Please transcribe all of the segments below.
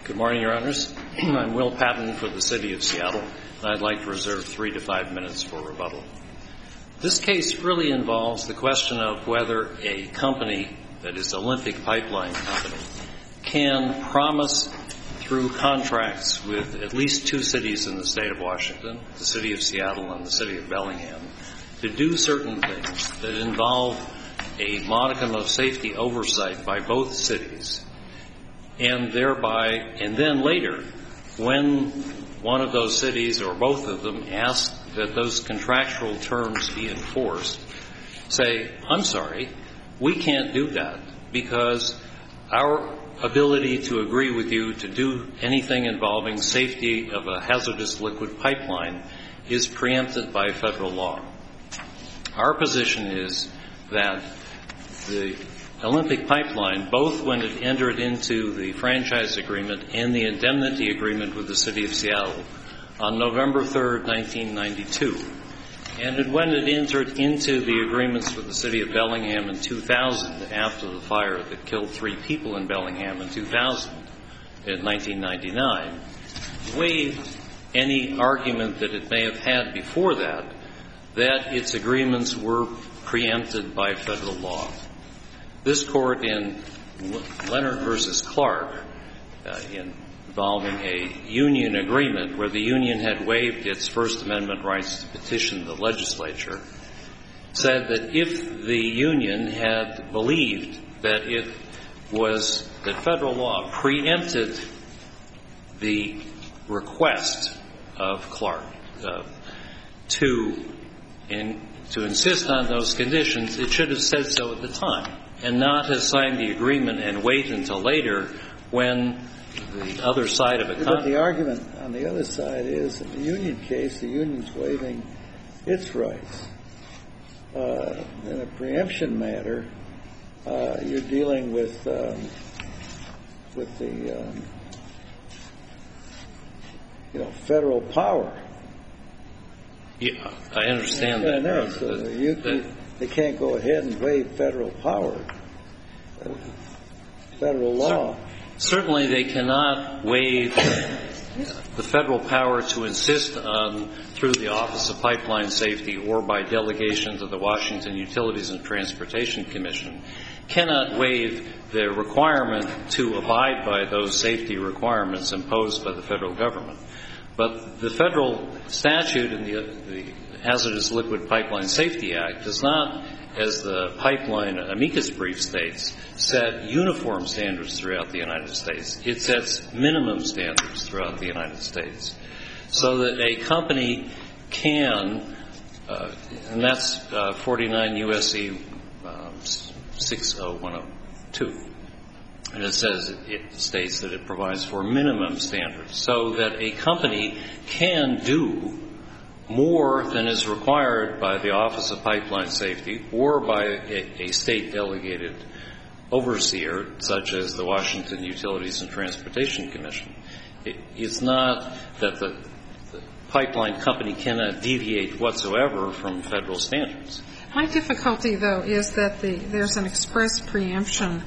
Good morning, Your Honors. I'm Will Patton for the City of Seattle, and I'd like to reserve 3 to 5 minutes for rebuttal. This case really involves the question of whether a company, that is Olympic Pipeline Company, can promise through contracts with at least 2 cities in the state of Washington, the City of Seattle and the City of Bellingham, to do certain things that involve a modicum of safety oversight by both cities, and then later, when one of those cities or both of them ask that those contractual terms be enforced, say, I'm sorry, we can't do that because our ability to agree with you to do anything involving safety of a hazardous liquid pipeline is preempted by federal law. Our position is that the Olympic Pipeline, both when it entered into the franchise agreement and the indemnity agreement with the City of Seattle on November 3rd, 1992, and when it entered into the agreements with the City of Bellingham in 2000 after the fire that killed 3 people in Bellingham in 1999, waived any argument that it may have had before that its agreements were preempted by federal law. This court in Leonard v. Clark, involving a union agreement where the union had waived its First Amendment rights to petition the legislature, said that if the union had believed that that federal law preempted the request of Clark to insist on those conditions, it should have said so at the time, and not have signed the agreement and wait until later when the other side of a contract. But the argument on the other side is, in the union case, the union's waiving its rights. In a preemption matter, you're dealing with the federal power. Yeah, I understand that. No, so they can't go ahead and waive federal power, federal law. Certainly they cannot waive the federal power to insist on, through the Office of Pipeline Safety or by delegation to the Washington Utilities and Transportation Commission, cannot waive the requirement to abide by those safety requirements imposed by the federal government. But the federal statute in the Hazardous Liquid Pipeline Safety Act does not, as the pipeline amicus brief states, set uniform standards throughout the United States. It sets minimum standards throughout the United States, so that a company can, and that's 49 U.S.C. 60102. And it states that it provides for minimum standards, so that a company can do more than is required by the Office of Pipeline Safety or by a state delegated overseer, such as the Washington Utilities and Transportation Commission. It's not that the pipeline company cannot deviate whatsoever from federal standards. My difficulty, though, is that there's an express preemption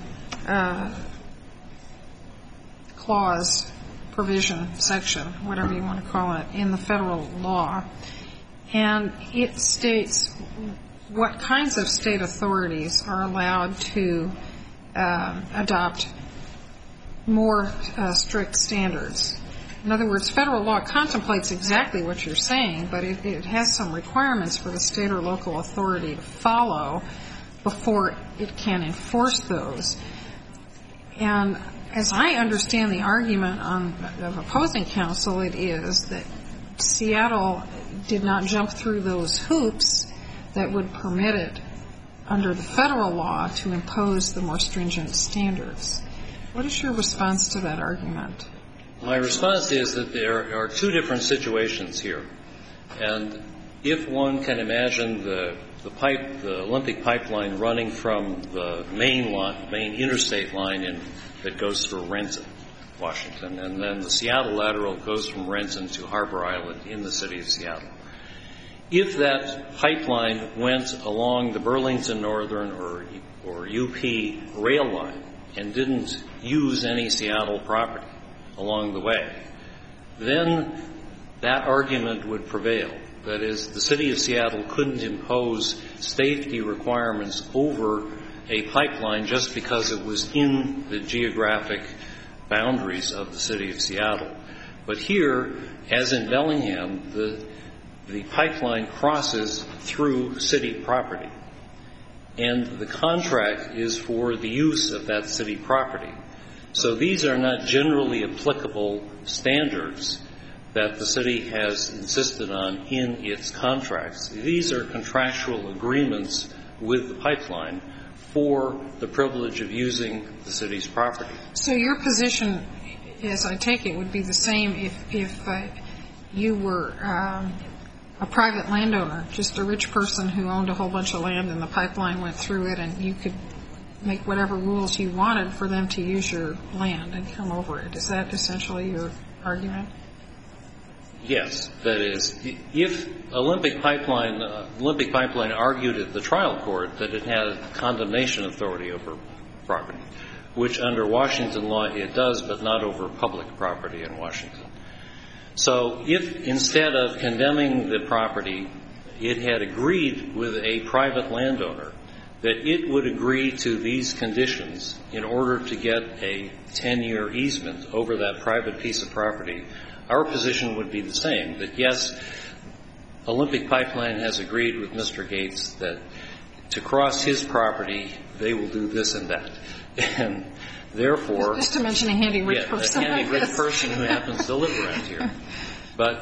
clause, provision, section, whatever you want to call it, in the federal law. And it states what kinds of state authorities are allowed to adopt more strict standards. In other words, federal law contemplates exactly what you're saying, but it has some requirements for the state or local authority to follow before it can enforce those. And as I understand the argument of opposing counsel, it is that Seattle did not jump through those hoops that would permit it under the federal law to impose the more stringent standards. What is your response to that argument? My response is that there are 2 different situations here. And if one can imagine the Olympic pipeline running from the main interstate line that goes through Renton, Washington, and then the Seattle lateral goes from Renton to Harbor Island in the city of Seattle. If that pipeline went along the Burlington Northern or UP rail line and didn't use any Seattle property, along the way, then that argument would prevail. That is, the City of Seattle couldn't impose safety requirements over a pipeline just because it was in the geographic boundaries of the City of Seattle. But here, as in Bellingham, the pipeline crosses through city property, and the contract is for the use of that city property. So these are not generally applicable standards that the city has insisted on in its contracts. These are contractual agreements with the pipeline for the privilege of using the city's property. So your position, as I take it, would be the same if you were a private landowner, just a rich person who owned a whole bunch of land and the pipeline went through it, and you could make whatever rules you wanted for them to use your land and come over it. Is that essentially your argument? Yes. That is, if Olympic Pipeline argued at the trial court that it had condemnation authority over property, which under Washington law it does, but not over public property in Washington. So if instead of condemning the property, it had agreed with a private landowner that it would agree to these conditions in order to get a 10-year easement over that private piece of property, our position would be the same, that yes, Olympic Pipeline has agreed with Mr. Gates that to cross his property, they will do this and that. And therefore, just to mention a handy rich person. A handy rich person who happens to live around here. But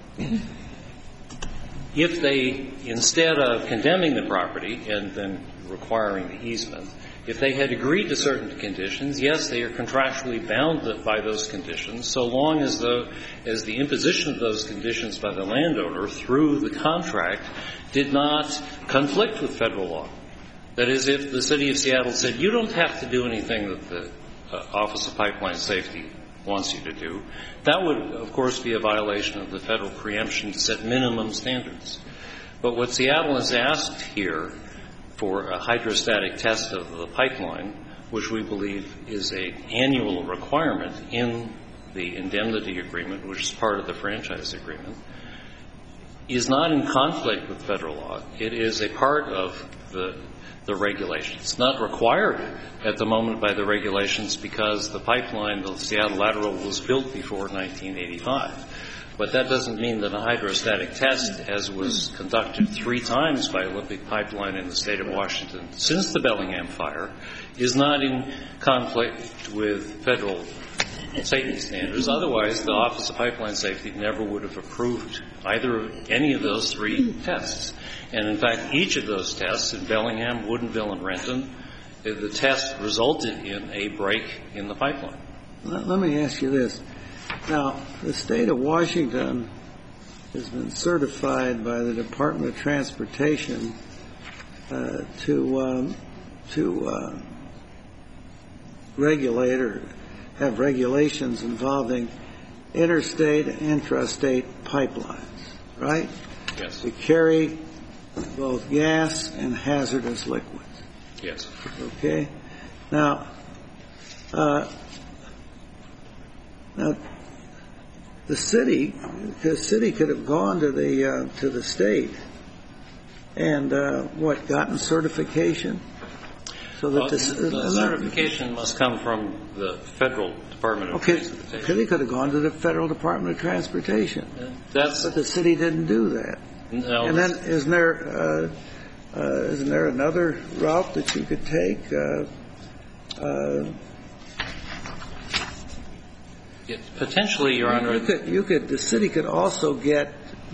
if they, instead of condemning the property and then requiring the easement, if they had agreed to certain conditions, yes, they are contractually bound by those conditions, so long as the imposition of those conditions by the landowner through the contract did not conflict with federal law. That is, if the City of Seattle said, you don't have to do anything that the Office of Pipeline Safety wants you to do, that would, of course, be a violation of the federal preemption to set minimum standards. But what Seattle has asked here for a hydrostatic test of the pipeline, which we believe is an annual requirement in the indemnity agreement, which is part of the franchise agreement, is not in conflict with federal law. It is a part of the regulations. It's not required at the moment by the regulations because the pipeline, the Seattle Lateral, was built before 1985. But that doesn't mean that a hydrostatic test, as was conducted 3 times by Olympic Pipeline in the state of Washington since the Bellingham fire, is not in conflict with federal safety standards. Otherwise, the Office of Pipeline Safety never would have approved either any of those 3 tests. And in fact, each of those tests in Bellingham, Woodinville, and Renton, the test resulted in a break in the pipeline. Let me ask you this. Now, the state of Washington has been certified by the Department of Transportation to regulate or have regulations involving interstate and intrastate pipelines, right? Yes. To carry both gas and hazardous liquids. Yes. Okay? Now, the city could have gone to the state and gotten certification, so that the certification must come from the federal Department of Transportation. Okay, they could have gone to the federal Department of Transportation, but the city didn't do that. No. And then isn't there another route that you could take? Potentially, Your Honor. The city could also get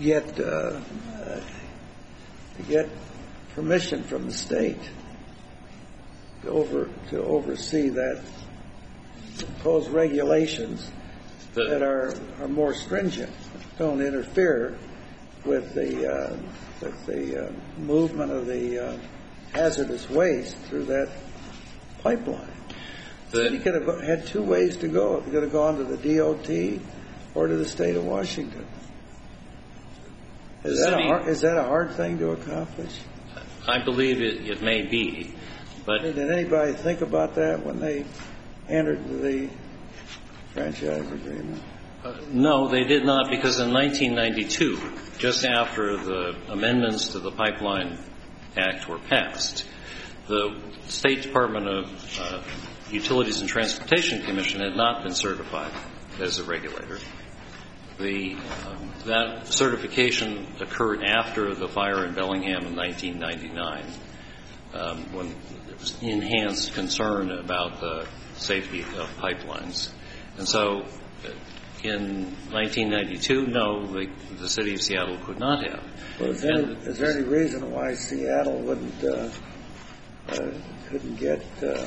permission from the state to oversee that, impose regulations that are more stringent, don't interfere with the movement of the hazardous waste through that pipeline. The city could have had 2 ways to go. It could have gone to the DOT or to the state of Washington. Is that a hard thing to accomplish? I believe it may be. But did anybody think about that when they entered the franchise agreement? No, they did not, because in 1992, just after the amendments to the Pipeline Act were passed, the State Department of Utilities and Transportation Commission had not been certified as a regulator. That certification occurred after the fire in Bellingham in 1999, when there was enhanced concern about the safety of pipelines. And so in 1992, no, the city of Seattle could not have. Well, is there any reason why Seattle couldn't get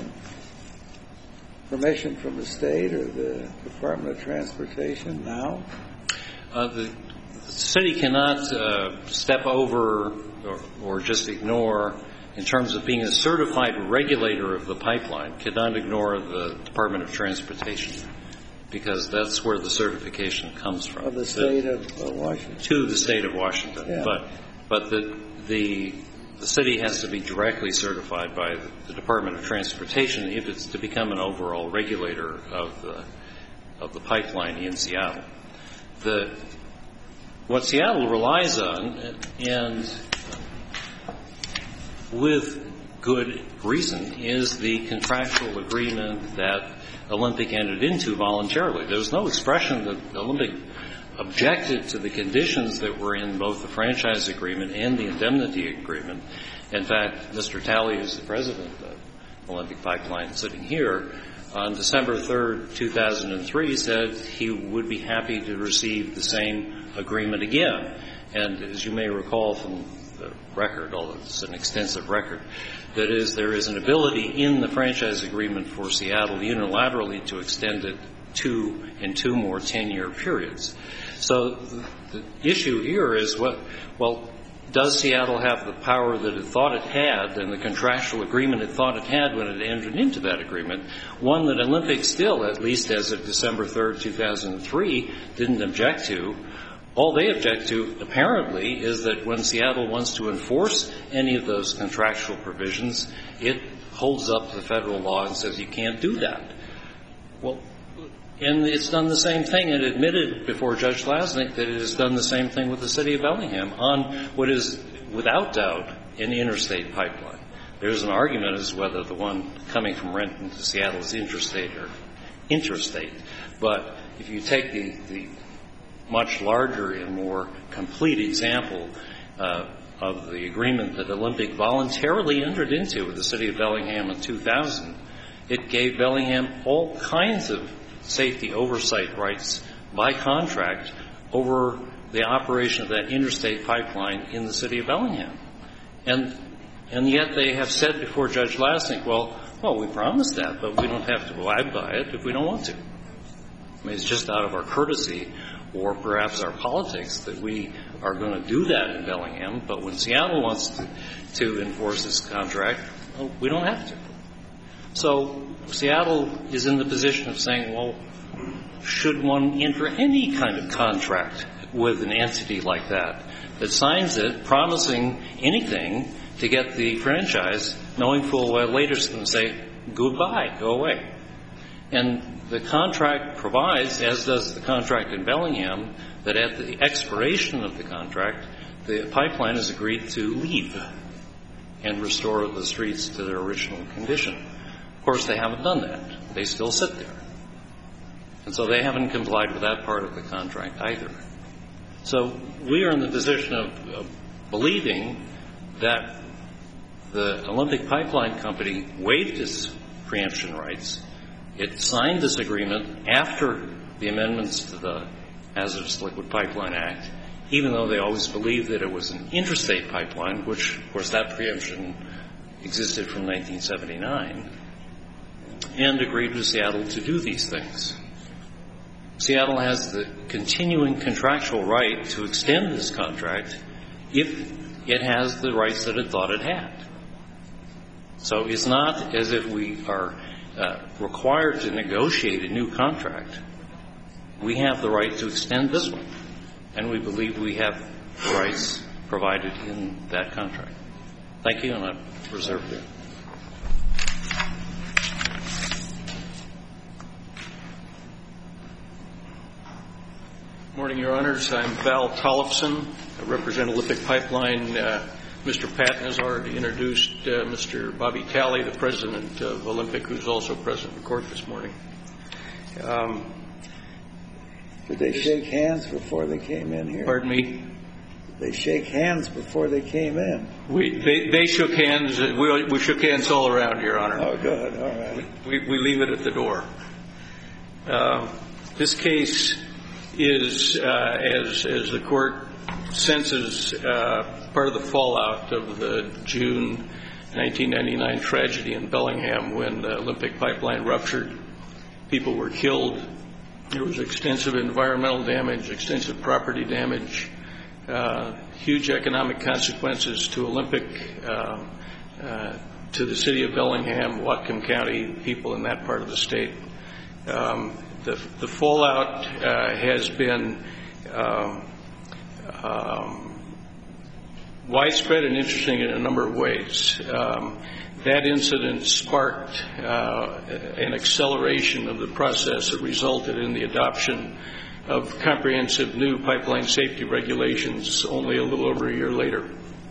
permission from the state or the Department of Transportation now? The city cannot step over or just ignore, in terms of being a certified regulator of the pipeline, cannot ignore the Department of Transportation, because that's where the certification comes from. Of the state of Washington. To the state of Washington. Yeah. But the city has to be directly certified by the Department of Transportation if it's to become an overall regulator of the pipeline in Seattle. What Seattle relies on, and with good reason, is the contractual agreement that Olympic entered into voluntarily. There was no expression that Olympic objected to the conditions that were in both the franchise agreement and the indemnity agreement. In fact, Mr. Talley, who's the president of Olympic Pipeline sitting here, on December 3rd, 2003, said he would be happy to receive the same agreement again. And as you may recall from the record, although it's an extensive record, that is, there is an ability in the franchise agreement for Seattle unilaterally to extend it in 2 more 10-year periods. So the issue here is, does Seattle have the power that it thought it had and the contractual agreement it thought it had when it entered into that agreement, one that Olympic still, at least as of December 3rd, 2003, didn't object to? All they object to, apparently, is that when Seattle wants to enforce any of those contractual provisions, it holds up the federal law and says you can't do that. Well, and it's done the same thing. It admitted before Judge Lasnik that it has done the same thing with the city of Bellingham on what is, without doubt, an interstate pipeline. There's an argument as to whether the one coming from Renton to Seattle is interstate or interstate. But if you take the much larger and more complete example of the agreement that Olympic voluntarily entered into with the city of Bellingham in 2000, it gave Bellingham all kinds of safety oversight rights by contract over the operation of that interstate pipeline in the city of Bellingham. And yet they have said before Judge Lasnik, well, we promised that, but we don't have to abide by it if we don't want to. I mean, it's just out of our courtesy or perhaps our politics that we are going to do that in Bellingham, but when Seattle wants to enforce this contract, we don't have to. So Seattle is in the position of saying, well, should one enter any kind of contract with an entity like that signs it, promising anything to get the franchise, knowing full well later it's going to say, goodbye, go away. And the contract provides, as does the contract in Bellingham, that at the expiration of the contract, the pipeline is agreed to leave and restore the streets to their original condition. Of course, they haven't done that. They still sit there. And so they haven't complied with that part of the contract either. So we are in the position of believing that the Olympic Pipeline Company waived its preemption rights. It signed this agreement after the amendments to the Hazardous Liquid Pipeline Act, even though they always believed that it was an interstate pipeline, which, of course, that preemption existed from 1979, and agreed with Seattle to do these things. Seattle has the continuing contractual right to extend this contract if it has the rights that it thought it had. So it's not as if we are required to negotiate a new contract. We have the right to extend this one, and we believe we have rights provided in that contract. Thank you, and I've reserved it. Morning, Your Honors. I'm Val Tollefson. I represent Olympic Pipeline. Mr. Patton has already introduced Mr. Bobby Talley, the president of Olympic, who's also present in court this morning. Did they shake hands before they came in here? Pardon me? Did they shake hands before they came in? They shook hands. We shook hands all around, Your Honor. Oh, good. All right. We leave it at the door. This case is, as the court senses, part of the fallout of the June 1999 tragedy in Bellingham when the Olympic Pipeline ruptured. People were killed. There was extensive environmental damage, extensive property damage, huge economic consequences to Olympic, to the city of Bellingham, Whatcom County, people in that part of the state. The fallout has been widespread and interesting in a number of ways. That incident sparked an acceleration of the process that resulted in the adoption of comprehensive new pipeline safety regulations only a little over a year later.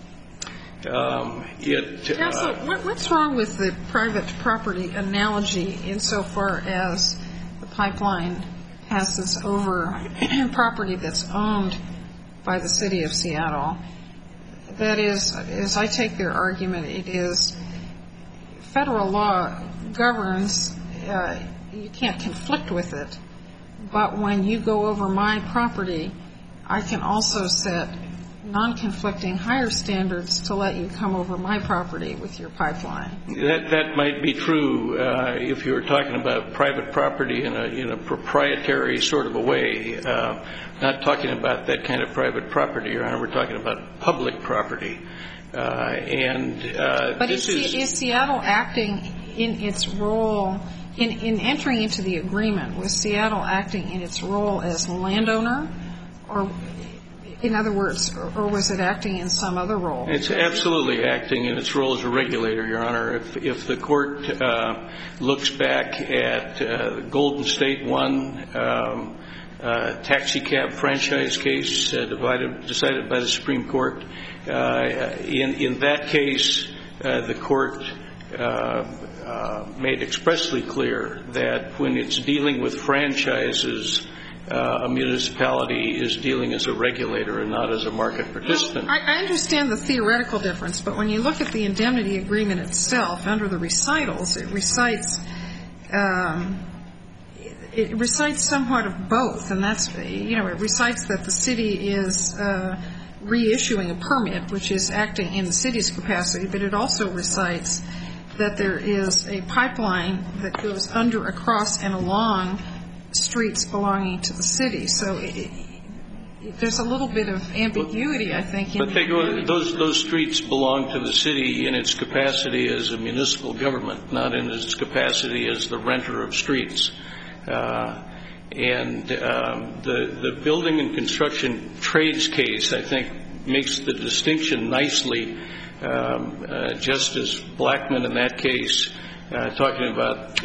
Counsel, what's wrong with the private property analogy insofar as the pipeline passes over property that's owned by the city of Seattle? That is, as I take their argument, it is federal law governs, you can't conflict with it, but when you go over my property, I can also set non-conflicting higher standards to let you come over my property with your pipeline. That might be true if you were talking about private property in a proprietary sort of a way. Not talking about that kind of private property, Your Honor. We're talking about public property. But is Seattle acting in its role in entering into the agreement? Was Seattle acting in its role as landowner, or in other words, or was it acting in some other role? It's absolutely acting in its role as a regulator, Your Honor. If the court looks back at Golden State 1 taxi cab franchise case decided by the Supreme Court, in that case, the court made expressly clear that when it's dealing with franchises, a municipality is dealing as a regulator and not as a market participant. Well, I understand the theoretical difference, but when you look at the indemnity agreement itself, under the recitals, it recites somewhat of both, and that's, it recites that the city is reissuing a permit, which is acting in the city's capacity, but it also recites that there is a pipeline that goes under, across, and along streets belonging to the city. So there's a little bit of ambiguity, I think. But those streets belong to the city in its capacity as a municipal government, not in its capacity as the renter of streets. And the building and construction trades case, I think, makes the distinction nicely. Justice Blackmun in that case, talking about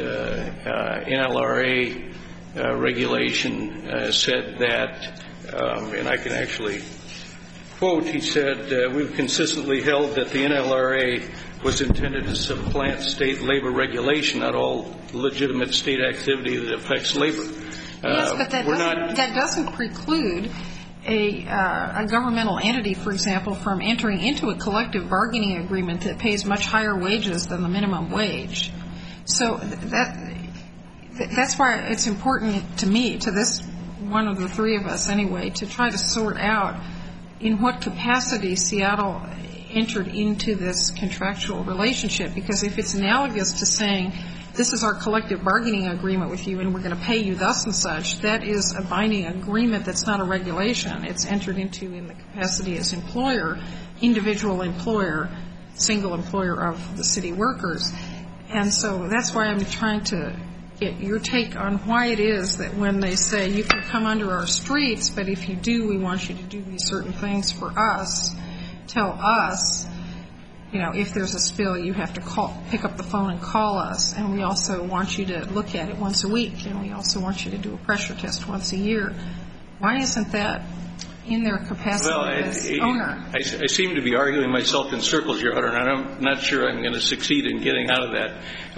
NLRA regulation, said that, and I can actually quote, he said, we've consistently held that the NLRA was intended to supplant state labor regulation, not all legitimate state activity that affects labor. Yes, but that doesn't preclude a governmental entity, for example, from entering into a collective bargaining agreement that pays much higher wages than the minimum wage. So that's why it's important to me, to this one of the three of us anyway, to try to sort out in what capacity Seattle entered into this contractual relationship. Because if it's analogous to saying, this is our collective bargaining agreement with you and we're going to pay you thus and such, that is a binding agreement that's not a regulation. It's entered into in the capacity as employer, individual employer, single employer of the city workers. And so that's why I'm trying to get your take on why it is that when they say you can come under our streets, but if you do, we want you to do these certain things for us, tell us, if there's a spill, you have to pick up the phone and call us, and we also want you to look at it once a week, and we also want you to do a pressure test once a year. Why isn't that in their capacity as owner? I seem to be arguing myself in circles, Your Honor, and I'm not sure I'm going to succeed in getting out of that.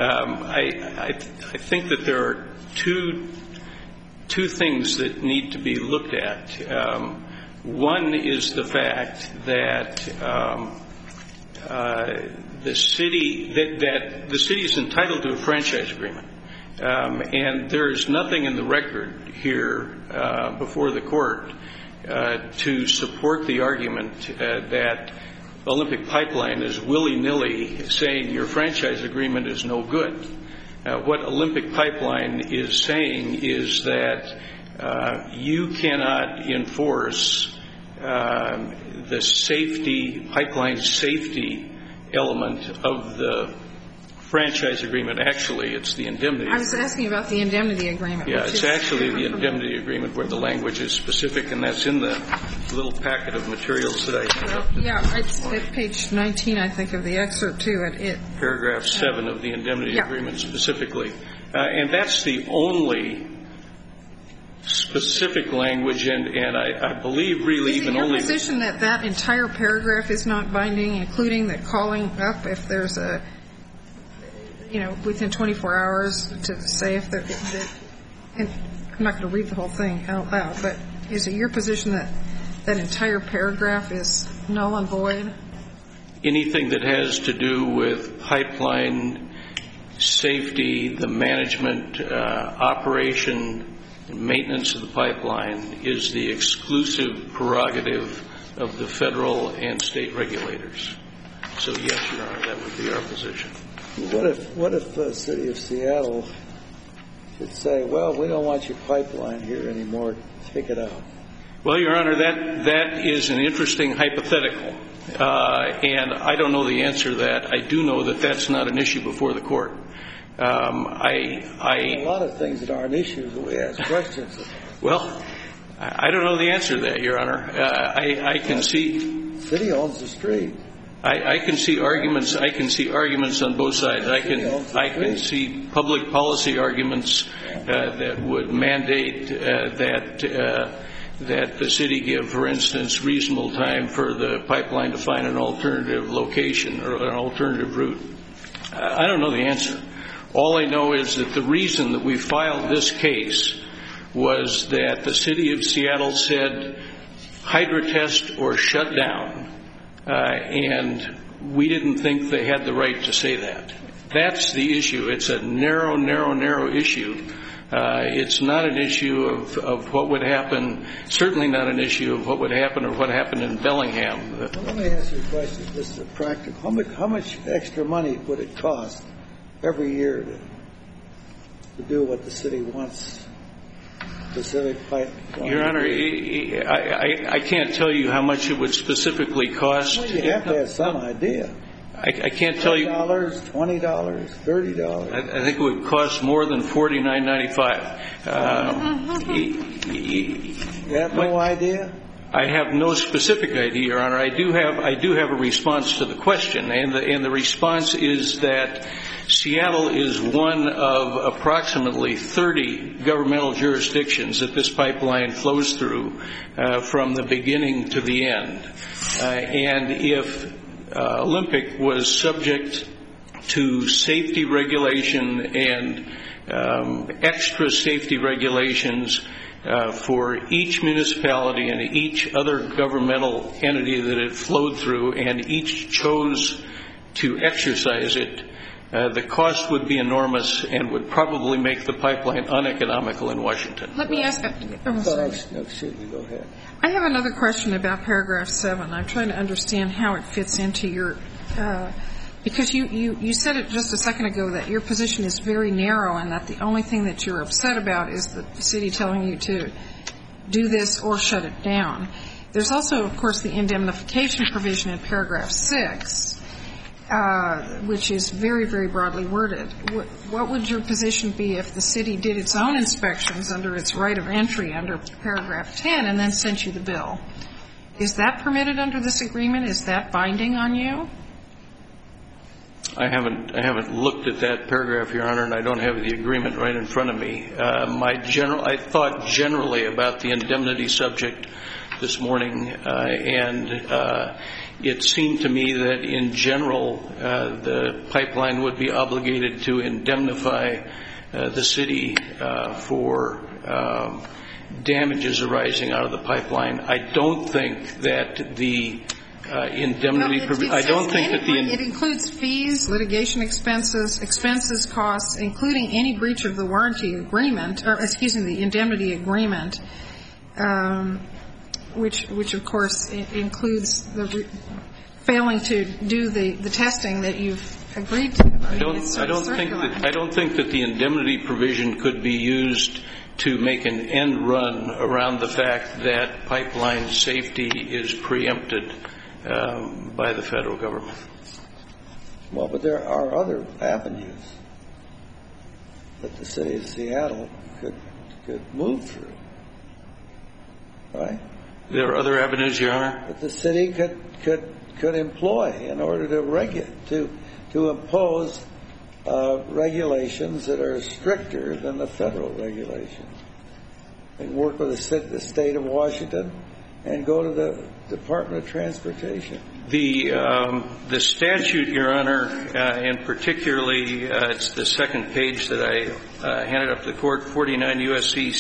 I think that there are two things that need to be looked at. One is the fact that the city is entitled to a franchise agreement, and there is nothing in the record here before the court to support the argument that Olympic Pipeline is willy-nilly saying your franchise agreement is no good. What Olympic Pipeline is saying is that you cannot enforce the pipeline safety element of the franchise agreement. Actually, it's the indemnity agreement. I was asking about the indemnity agreement. Yeah, it's actually the indemnity agreement where the language is specific, and that's in the little packet of materials that I have. Yeah, it's at page 19, I think, of the excerpt, too. Paragraph 7 of the indemnity agreement specifically. And that's the only specific language, and I believe really even only... Is it your position that that entire paragraph is not binding, including the calling up if there's a, within 24 hours to say if there... And I'm not going to read the whole thing out loud, but is it your position that that entire paragraph is null and void? Anything that has to do with pipeline safety, the management, operation, and maintenance of the pipeline is the exclusive prerogative of the federal and state regulators. So, yes, Your Honor, that would be our position. What if the city of Seattle should say, well, we don't want your pipeline here anymore, take it out? Well, Your Honor, that is an interesting hypothetical, and I don't know the answer to that. I do know that that's not an issue before the court. A lot of things that aren't issues that we ask questions about. Well, I don't know the answer to that, Your Honor. I can see... The city owns the street. I can see arguments. I can see arguments on both sides. I can see public policy arguments that would mandate that the city give, for instance, reasonable time for the pipeline to find an alternative location or an alternative route. I don't know the answer. All I know is that the reason that we filed this case was that the city of Seattle said hydrotest or shut down. And we didn't think they had the right to say that. That's the issue. It's a narrow issue. It's not an issue of what would happen, certainly not an issue of what would happen or what happened in Bellingham. Let me ask you a question. This is practical. How much extra money would it cost every year to do what the city wants? Specific pipeline? Your Honor, I can't tell you how much it would specifically cost. Well, you have to have some idea. I can't tell you. $10, $20, $30. I think it would cost more than $49.95. You have no idea? I have no specific idea, Your Honor. I do have a response to the question, and the response is that Seattle is one of approximately 30 governmental jurisdictions that this pipeline flows through from the beginning to the end. And if Olympic was subject to safety regulation and extra safety regulations for each municipality and each other governmental entity that it flowed through, and each chose to exercise it, the cost would be enormous and would probably make the pipeline uneconomical in Washington. Let me ask. Excuse me, go ahead. I have another question about paragraph 7. I'm trying to understand how it fits into your because you said it just a second ago that your position is very narrow and that the only thing that you're upset about is the city telling you to do this or shut it down. There's also, of course, the indemnification provision in paragraph 6, which is very, very broadly worded. What would your position be if the city did its own inspections under its right of entry under paragraph 10 and then sent you the bill? Is that permitted under this agreement? Is that binding on you? I haven't looked at that paragraph, Your Honor, and I don't have the agreement right in front of me. I thought generally about the indemnity subject this morning, and it seemed to me that in general the pipeline would be obligated to indemnify the city for damages arising out of the pipeline. I don't think that the indemnity. It includes fees, litigation expenses, costs, including any breach of the warranty agreement, the indemnity agreement, which of course includes the failing to do the testing that you've agreed to. I don't think that the indemnity provision could be used to make an end run around the fact that pipeline safety is preempted by the federal government. Well, but there are other avenues that the city of Seattle could move through, right? There are other avenues, Your Honor? That the city could employ in order to impose regulations that are stricter than the federal regulations. And work with the state of Washington and go to the Department of Transportation. The statute, Your Honor, and particularly it's the second page that I handed up to the court, 49 U.S.C.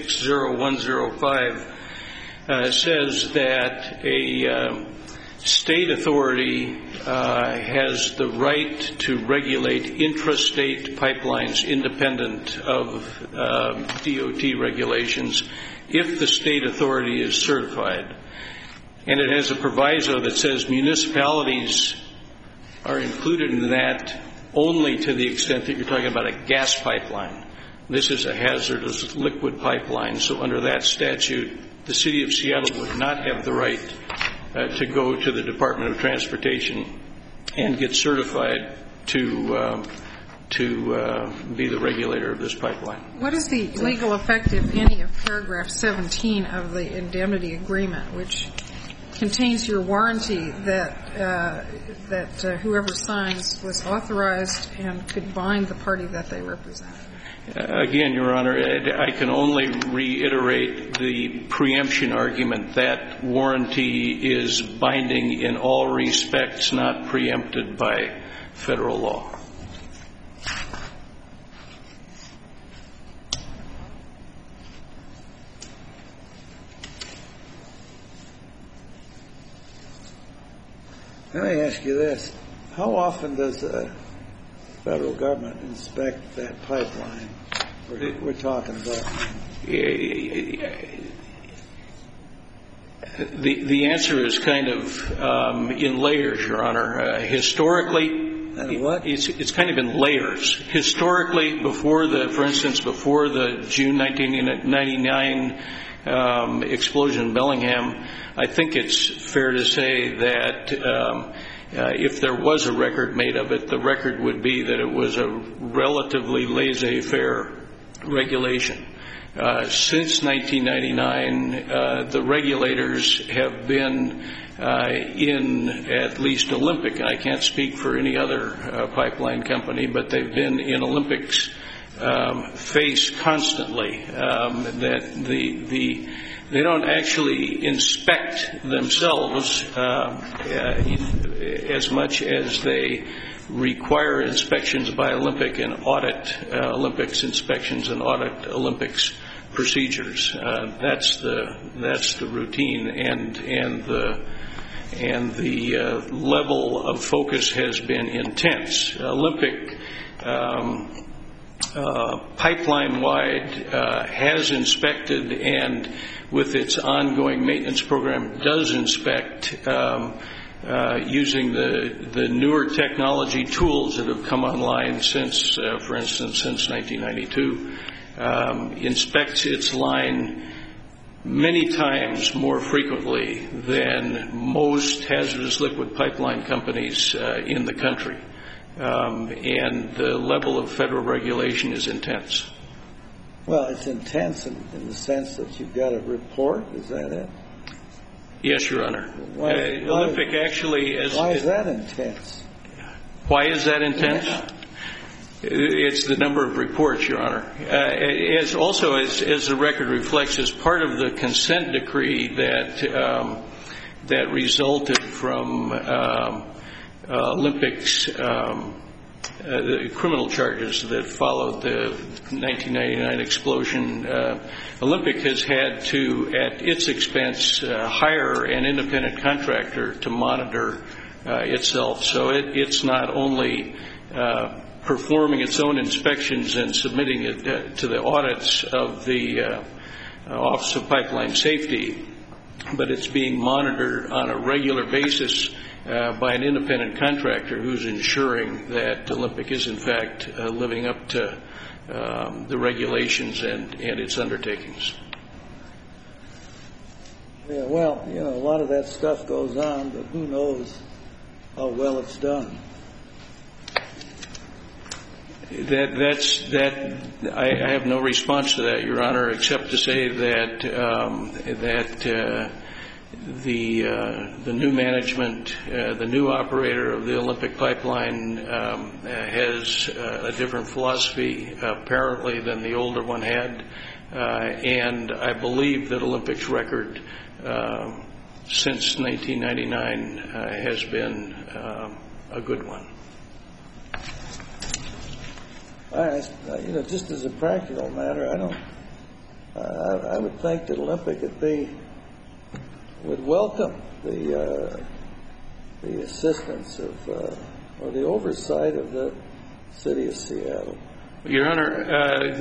60105, says that a state authority has the right to regulate intrastate pipelines independent of DOT regulations if the state authority is certified. And it has a proviso that says municipalities are included in that only to the extent that you're talking about a gas pipeline. This is a hazardous liquid pipeline, so under that statute, the city of Seattle would not have the right to go to the Department of Transportation and get certified to be the regulator of this pipeline. What is the legal effect, if any, of paragraph 17 of the indemnity agreement, which contains your warranty that whoever signs was authorized and could bind the party that they represent? Again, Your Honor, I can only reiterate the preemption argument. That warranty is binding in all respects, not preempted by federal law. Let me ask you this. How often does the federal government inspect that pipeline we're talking about? The answer is kind of in layers, Your Honor. Historically, it's kind of in layers. Historically, for instance, before the June 1999 explosion in Bellingham, I think it's fair to say that if there was a record made of it, the record would be that it was a relatively laissez-faire regulation. Since 1999, the regulators have been in at least Olympic, and I can't speak for any other pipeline company, but they've been in Olympic's face constantly. That they don't actually inspect themselves as much as they require inspections by Olympic and audit Olympic's inspections and audit Olympic's procedures. That's the routine, and the level of focus has been intense. Olympic pipeline-wide has inspected, and with its ongoing maintenance program does inspect using the newer technology tools that have come online since, for instance, since 1992, inspects its line many times more frequently than most hazardous liquid pipeline companies in the country. And the level of federal regulation is intense. Well, it's intense in the sense that you've got a report. Is that it? Yes, Your Honor. Olympic actually... Why is that intense? Why is that intense? It's the number of reports, Your Honor. As the record reflects, as part of the consent decree that resulted from Olympic's criminal charges that followed the 1999 explosion, Olympic has had to, at its expense, hire an independent contractor to monitor itself. So it's not only performing its own inspections and submitting it to the audits of the Office of Pipeline Safety, but it's being monitored on a regular basis by an independent contractor who's ensuring that Olympic is, in fact, living up to the regulations and its undertakings. Yeah, well, a lot of that stuff goes on, but who knows how well it's done. I have no response to that, Your Honor, except to say that the new management, the new operator of the Olympic pipeline has a different philosophy apparently than the older one had, and I believe that Olympic's record since 1999 has been a good one. Just as a practical matter, I would think that Olympic would welcome the assistance of or the oversight of the city of Seattle. Your Honor,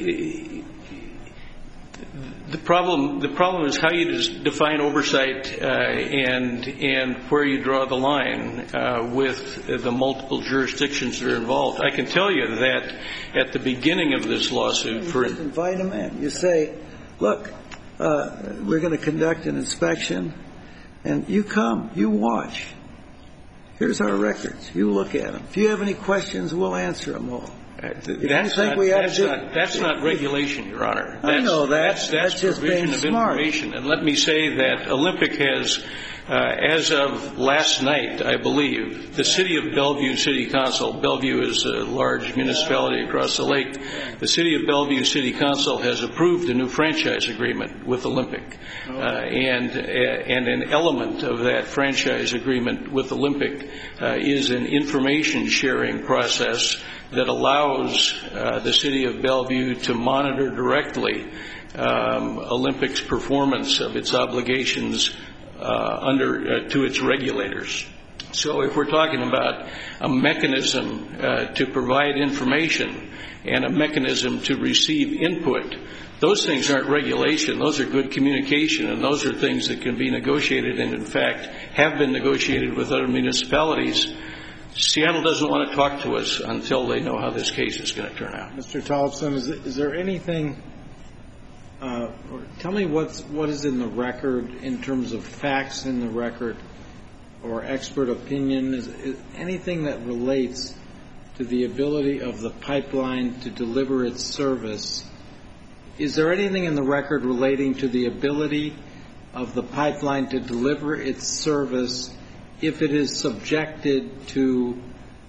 the problem is how you define oversight and where you draw the line with the multiple jurisdictions that are involved. I can tell you that at the beginning of this lawsuit, you just invite them in. You say, look, we're going to conduct an inspection, and you come, you watch. Here's our records. You look at them. If you have any questions, we'll answer them all. That's not regulation, Your Honor. I know that. That's just provision of information. And let me say that Olympic has, as of last night, I believe, the city of Bellevue City Council, Bellevue is a large municipality across the lake, the city of Bellevue City Council has approved a new franchise agreement with Olympic. And an element of that franchise agreement with Olympic is an information sharing process that allows the city of Bellevue to monitor directly Olympic's performance of its obligations to its regulators. So if we're talking about a mechanism to provide information and a mechanism to receive input, those things aren't regulation. Those are good communication, and those are things that can be negotiated and, in fact, have been negotiated with other municipalities. Seattle doesn't want to talk to us until they know how this case is going to turn out. Mr. Tollefson, is there anything, tell me what is in the record in terms of facts in the record or expert opinion, is anything that relates to the ability of the pipeline to deliver its service? Is there anything in the record relating to the ability of the pipeline to deliver its service if it is subjected to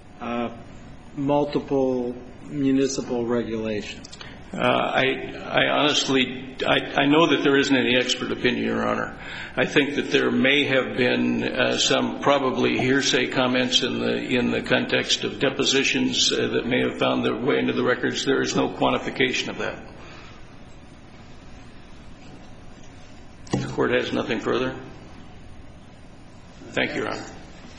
multiple municipal regulations? I honestly, I know that there isn't any expert opinion, Your Honor. I think that there may have been some probably hearsay comments in the context of depositions that may have found their way into the records. There is no quantification of that. The Court has nothing further. Thank you, Your Honor.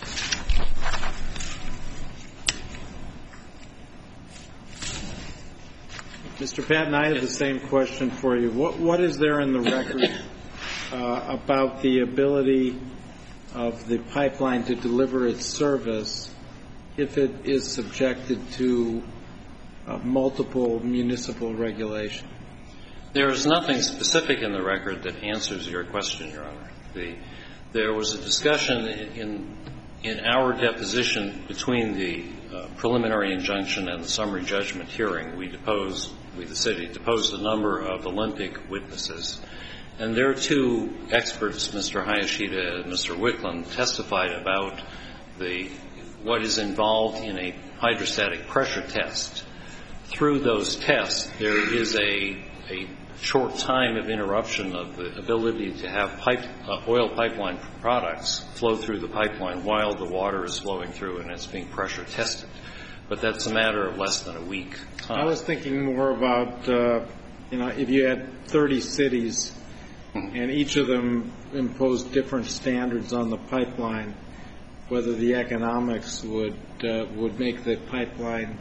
Mr. Patton, I have the same question for you. What is there in the record about the ability of the pipeline to deliver its service if it is subjected to multiple municipal regulations? There is nothing specific in the record that answers your question, Your Honor. There was a discussion in our deposition between the preliminary injunction and the summary judgment hearing. We, the city, deposed a number of Olympic witnesses. And their two experts, Mr. Hayashida and Mr. Wicklund, testified about the what is involved in a hydrostatic pressure test. Through those tests, there is a short time of interruption of the ability to have oil pipeline products flow through the pipeline while the water is flowing through and it's being pressure tested. But that's a matter of less than a week time. I was thinking more about, if you had 30 cities and each of them imposed different standards on the pipeline, whether the economics would make the pipeline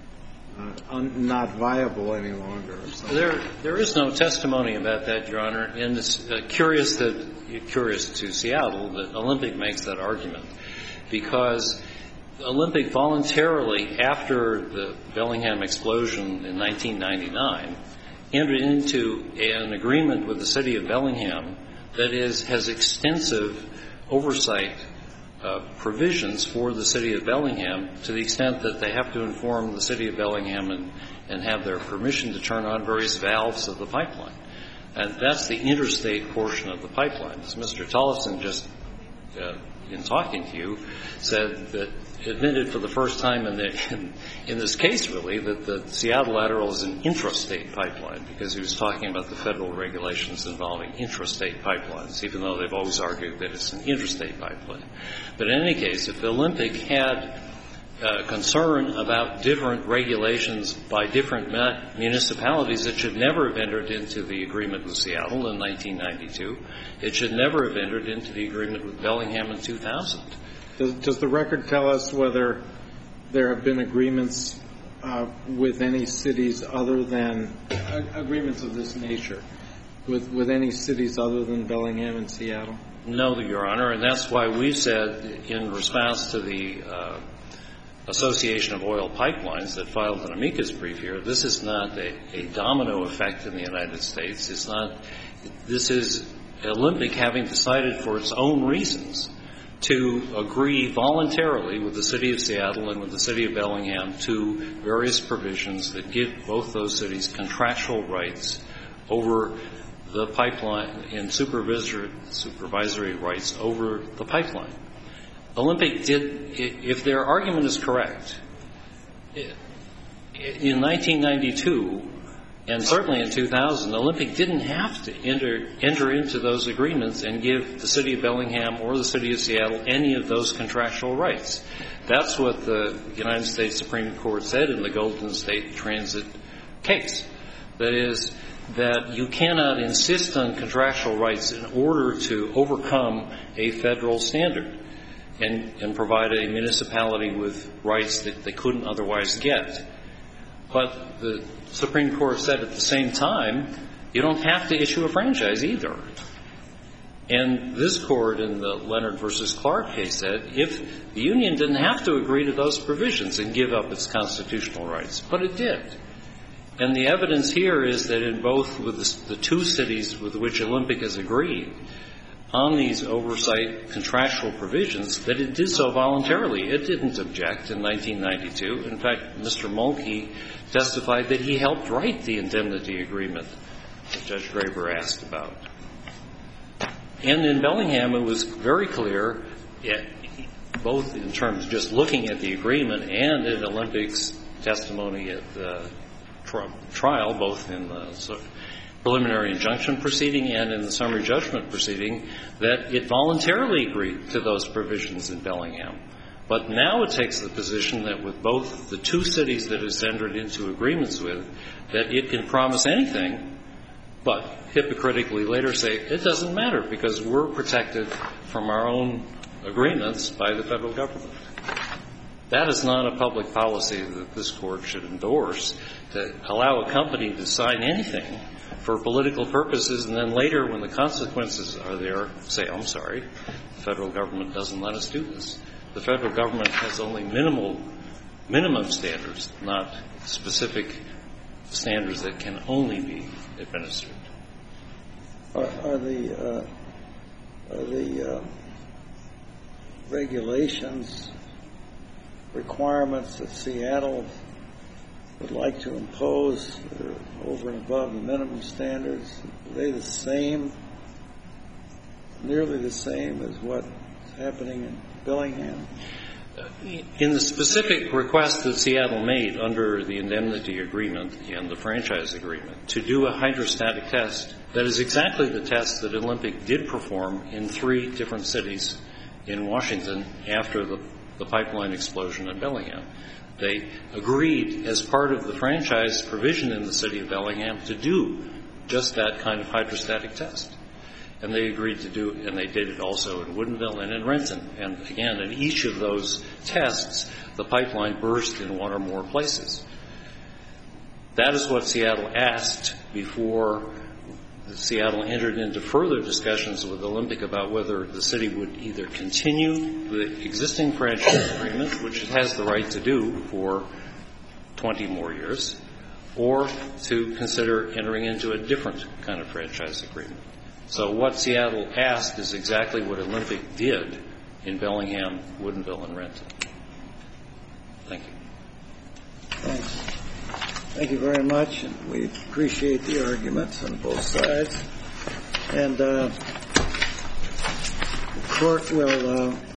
not viable any longer. There is no testimony about that, Your Honor, and it's curious to Seattle that Olympic makes that argument, because Olympic voluntarily, after the Bellingham explosion in 1999, entered into an agreement with the city of Bellingham that has extensive oversight provisions for the city of Bellingham, to the extent that they have to inform the city of Bellingham and have their permission to turn on various valves of the pipeline. And that's the interstate portion of the pipeline. As Mr. Tollefson just, in talking to you, said that, admitted for the first time in this case, really, that the Seattle Lateral is an intrastate pipeline, because he was talking about the federal regulations involving intrastate pipelines, even though they've always argued that it's an interstate pipeline. But in any case, if Olympic had concern about different regulations by different municipalities, it should never have entered into the agreement with Seattle in 1992. It should never have entered into the agreement with Bellingham in 2000. Does the record tell us whether there have been agreements with any cities other than agreements of this nature with any cities other than Bellingham and Seattle? No, Your Honor, and that's why we said in response to the Association of Oil Pipelines that filed an amicus brief here, this is not a domino effect in the United States. It's not. This is Olympic having decided for its own reasons to agree voluntarily with the city of Seattle and with the city of Bellingham to various provisions that give both those cities contractual rights over the pipeline and supervisory rights over the pipeline. Olympic did, if their argument is correct, in 1992 and certainly in 2000, Olympic didn't have to enter into those agreements and give the city of Bellingham or the city of Seattle any of those contractual rights. That's what the United States Supreme Court said in the Golden State Transit case. That is, that you cannot insist on contractual rights in order to overcome a federal standard and provide a municipality with rights that they couldn't otherwise get. But the Supreme Court said at the same time, you don't have to issue a franchise either. And this court in the Leonard versus Clark case said if the union didn't have to agree to those provisions and give up its constitutional rights, but it did. And the evidence here is that in both with the two cities with which Olympic has agreed on these oversight contractual provisions, that it did so voluntarily. It didn't object in 1992. In fact, Mr. Mulkey testified that he helped write the indemnity agreement that Judge Graber asked about. And in Bellingham, it was very clear, both in terms of just looking at the agreement and in Olympic's testimony at the trial, both in the preliminary injunction proceeding and in the summary judgment proceeding, that it voluntarily agreed to those provisions in Bellingham. But now it takes the position that with both the two cities that it's entered into agreements with, that it can promise anything, but hypocritically later say it doesn't matter because we're protected from our own agreements by the federal government. That is not a public policy that this court should endorse, to allow a company to sign anything for political purposes and then later when the consequences are there say, I'm sorry, the federal government doesn't let us do this. The federal government has only minimum standards, not specific standards that can only be administered. Are the regulations, requirements that Seattle would like to impose over and above the minimum standards, are they the same, nearly the same as what's happening in Bellingham? In the specific request that Seattle made under the indemnity agreement and the franchise agreement to do a hydrostatic test, that is exactly the test that Olympic did perform in 3 different cities in Washington after the pipeline explosion in Bellingham. They agreed as part of the franchise provision in the city of Bellingham to do just that kind of hydrostatic test. And they agreed to do, and they did it also in Woodinville and in Renton. And again, in each of those tests, the pipeline burst in 1 or more places. That is what Seattle asked before Seattle entered into further discussions with Olympic about whether the city would either continue the existing franchise agreement, which it has the right to do for 20 more years, or to consider entering into a different kind of franchise agreement. So what Seattle asked is exactly what Olympic did in Bellingham, Woodinville, and Renton. Thank you. Thanks. Thank you very much, and we appreciate the arguments on both sides. And the court will